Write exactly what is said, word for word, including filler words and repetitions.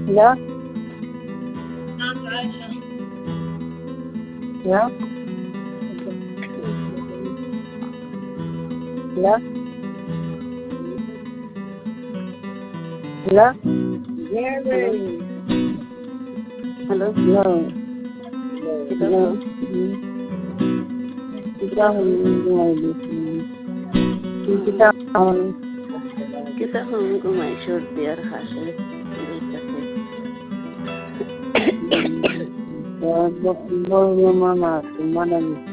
لا لا لا لا Hello? لا Kita لا ho. kita hum kita hum Kita ho ko mai short there hashe. Bo bo bo mama mana